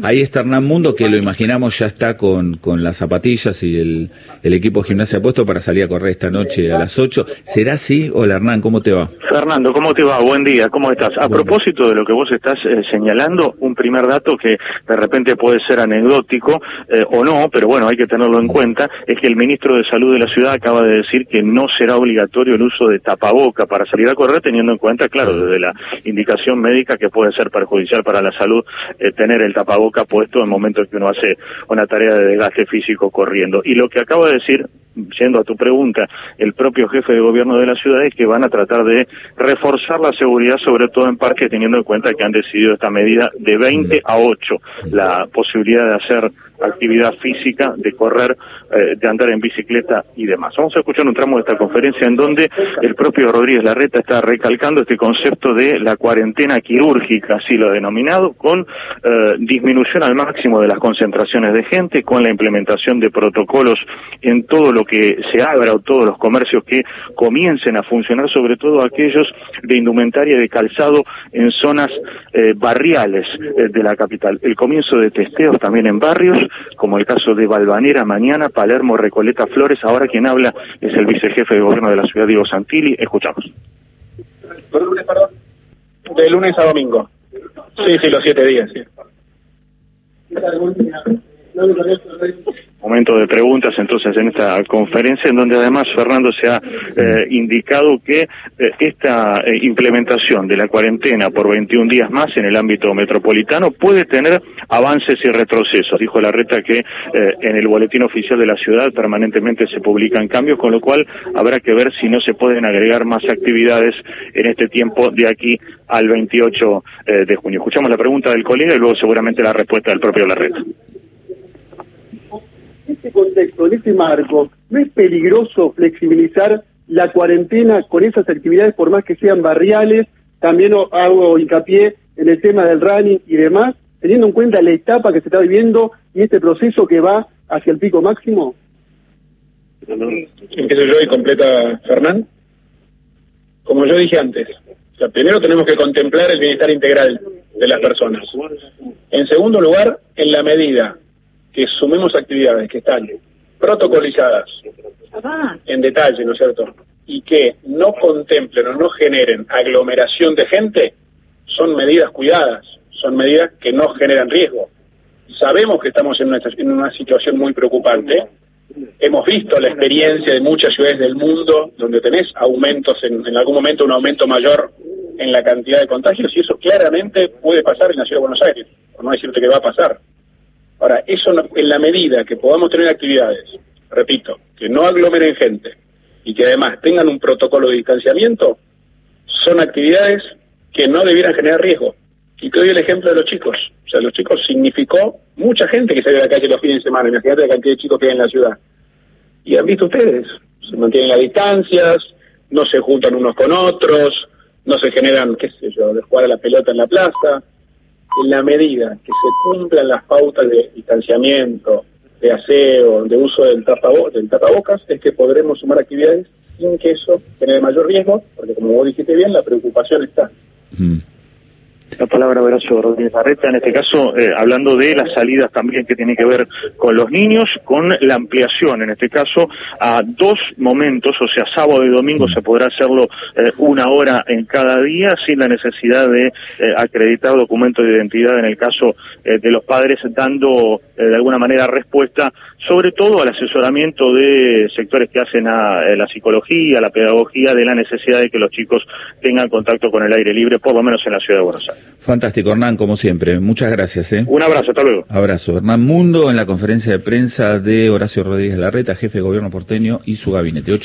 Ahí está Hernán Mundo, que lo imaginamos ya está con las zapatillas y el equipo de gimnasia puesto para salir a correr esta noche a las 8. ¿Será así? Hola Hernán, ¿cómo te va? Fernando, ¿cómo te va? Buen día, ¿cómo estás? A propósito de lo que vos estás señalando, un primer dato que de repente puede ser anecdótico o no, pero bueno, hay que tenerlo en cuenta, es que el ministro de Salud de la ciudad acaba de decir que no será obligatorio el uso de tapaboca para salir a correr, teniendo en cuenta, claro, desde la indicación médica que puede ser perjudicial para la salud tener el tapaboca puesto en momentos que uno hace una tarea de desgaste físico corriendo. Y lo que acaba de decir, yendo a tu pregunta, el propio jefe de gobierno de la ciudad es que van a tratar de reforzar la seguridad, sobre todo en parques, teniendo en cuenta que han decidido esta medida de 20 a 8, la posibilidad de hacer actividad física, de correr, de andar en bicicleta y demás. Vamos a escuchar un tramo de esta conferencia en donde el propio Rodríguez Larreta está recalcando este concepto de la cuarentena quirúrgica, así lo ha denominado, con disminución al máximo de las concentraciones de gente, con la implementación de protocolos en todo lo que se abra o todos los comercios que comiencen a funcionar, sobre todo aquellos de indumentaria y de calzado en zonas barriales de la capital. El comienzo de testeos también en barrios, como el caso de Valvanera mañana, Palermo, Recoleta, Flores. Ahora quien habla es el vicejefe de gobierno de la ciudad, Diego Santilli. Escuchamos. Perdón. De lunes a domingo. Sí, los 7 días, sí. Momento de preguntas entonces en esta conferencia, en donde además Fernando se ha indicado que esta implementación de la cuarentena por 21 días más en el ámbito metropolitano puede tener avances y retrocesos. Dijo Larreta que en el boletín oficial de la ciudad permanentemente se publican cambios, con lo cual habrá que ver si no se pueden agregar más actividades en este tiempo de aquí al 28 de junio. Escuchamos la pregunta del colega y luego seguramente la respuesta del propio Larreta. En este contexto, en este marco, ¿no es peligroso flexibilizar la cuarentena con esas actividades, por más que sean barriales? También hago hincapié en el tema del running y demás, teniendo en cuenta la etapa que se está viviendo y este proceso que va hacia el pico máximo. Empiezo yo y completa Fernán. Como yo dije antes, o sea, primero tenemos que contemplar el bienestar integral de las personas. En segundo lugar, en la medida que sumemos actividades que están protocolizadas en detalle, ¿no es cierto?, y que no contemplen o no generen aglomeración de gente, son medidas cuidadas, son medidas que no generan riesgo. Sabemos que estamos en una situación muy preocupante. Hemos visto la experiencia de muchas ciudades del mundo donde tenés aumentos, en algún momento un aumento mayor en la cantidad de contagios, y eso claramente puede pasar en la ciudad de Buenos Aires, por no decirte que va a pasar. Ahora, eso en la medida que podamos tener actividades, repito, que no aglomeren gente y que además tengan un protocolo de distanciamiento, son actividades que no debieran generar riesgo. Y te doy el ejemplo de los chicos. O sea, los chicos significó mucha gente que salió a la calle los fines de semana. Imagínate la cantidad de chicos que hay en la ciudad. Y han visto ustedes, se mantienen las distancias, no se juntan unos con otros, no se generan, qué sé yo, de jugar a la pelota en la plaza. En la medida que se cumplan las pautas de distanciamiento, de aseo, de uso del tapabocas, es que podremos sumar actividades sin que eso genere mayor riesgo, porque como vos dijiste bien, la preocupación está. La palabra Horacio Rodríguez Larreta, en este caso, hablando de las salidas también que tienen que ver con los niños, con la ampliación, en este caso, a 2 momentos, o sea, sábado y domingo se podrá hacerlo 1 hora en cada día, sin la necesidad de acreditar documento de identidad en el caso de los padres, dando de alguna manera respuesta, sobre todo al asesoramiento de sectores que hacen a la psicología, a la pedagogía, de la necesidad de que los chicos tengan contacto con el aire libre, por lo menos en la ciudad de Buenos Aires. Fantástico, Hernán, como siempre. Muchas gracias. Un abrazo, hasta luego. Abrazo. Hernán Mundo en la conferencia de prensa de Horacio Rodríguez Larreta, jefe de gobierno porteño, y su gabinete.